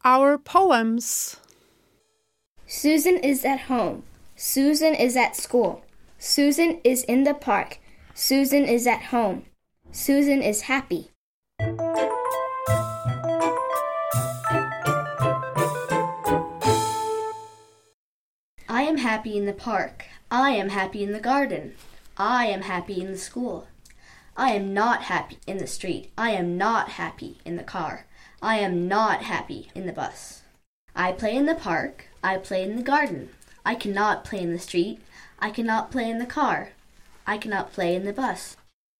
our poems. Susan is at home. Susan is at school. Susan is in the park. Susan is at home. Susan is happy. I am happy in the park. I am happy in the garden. I am happy in the school. I am not happy in the street. I am not happy in the car. I am not happy in the bus. I play in the park. I play in the garden. I cannot play in the street. I cannot play in the car. I cannot play in the bus.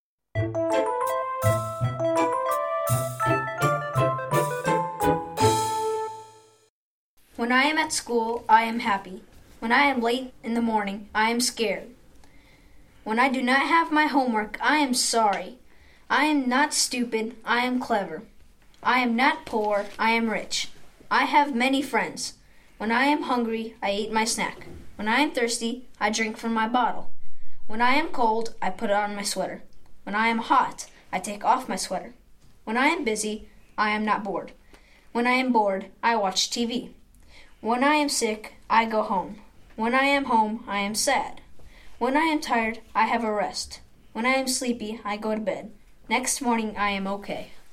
When I am at school, I am happy. When I am late in the morning, I am scared. When I do not have my homework, I am sorry. I am not stupid, I am clever. I am not poor, I am rich. I have many friends. When I am hungry, I eat my snack. When I am thirsty, I drink from my bottle. When I am cold, I put on my sweater. When I am hot, I take off my sweater. When I am busy, I am not bored. When I am bored, I watch TV. When I am sick, I go home. When I am home, I am sad. When I am tired, I have a rest. When I am sleepy, I go to bed. Next morning, I am okay.